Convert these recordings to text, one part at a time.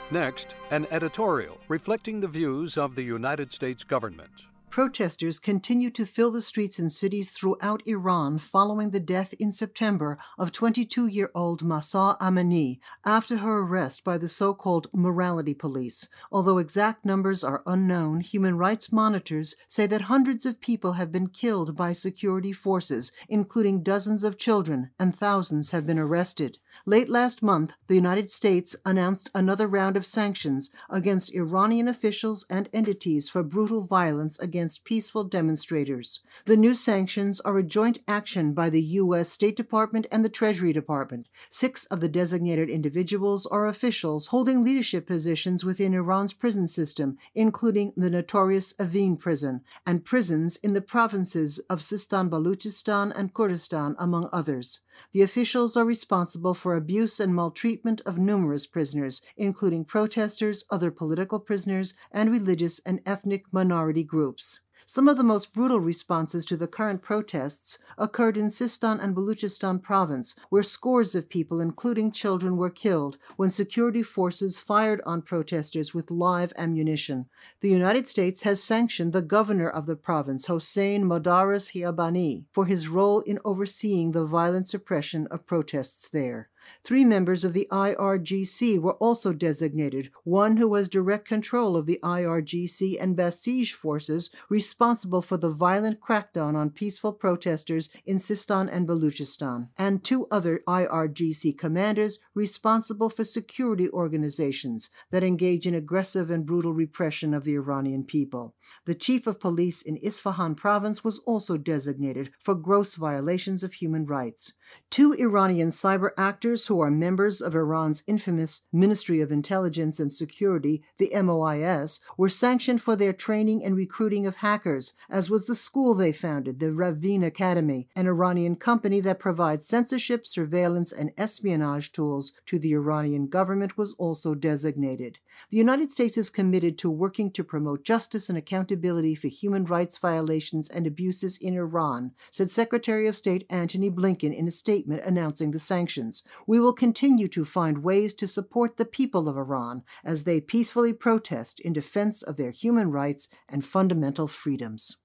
Next, an editorial reflecting the views of the United States government. Protesters continue to fill the streets and cities throughout Iran following the death in September of 22-year-old Mahsa Amini after her arrest by the so-called morality police. Although exact numbers are unknown, human rights monitors say that hundreds of people have been killed by security forces, including dozens of children, and thousands have been arrested. Late last month, the United States announced another round of sanctions against Iranian officials and entities for brutal violence against peaceful demonstrators. The new sanctions are a joint action by the U.S. State Department and the Treasury Department. 6 of the designated individuals are officials holding leadership positions within Iran's prison system, including the notorious Evin prison, and prisons in the provinces of Sistan-Baluchistan and Kurdistan, among others. The officials are responsible for abuse and maltreatment of numerous prisoners, including protesters, other political prisoners, and religious and ethnic minority groups. Some of the most brutal responses to the current protests occurred in Sistan and Baluchistan province, where scores of people, including children, were killed when security forces fired on protesters with live ammunition. The United States has sanctioned the governor of the province, Hossein Modarres Hiabani, for his role in overseeing the violent suppression of protests there. 3 members of the IRGC were also designated, one who has direct control of the IRGC and Basij forces responsible for the violent crackdown on peaceful protesters in Sistan and Baluchistan, and 2 other IRGC commanders responsible for security organizations that engage in aggressive and brutal repression of the Iranian people. The chief of police in Isfahan province was also designated for gross violations of human rights. 2 Iranian cyber actors who are members of Iran's infamous Ministry of Intelligence and Security, the MOIS, were sanctioned for their training and recruiting of hackers, as was the school they founded, the Ravin Academy, an Iranian company that provides censorship, surveillance, and espionage tools to the Iranian government, was also designated. The United States is committed to working to promote justice and accountability for human rights violations and abuses in Iran, said Secretary of State Antony Blinken in a statement announcing the sanctions. We will continue to find ways to support the people of Iran as they peacefully protest in defense of their human rights and fundamental freedoms.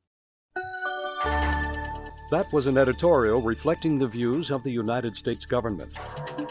That was an editorial reflecting the views of the United States government.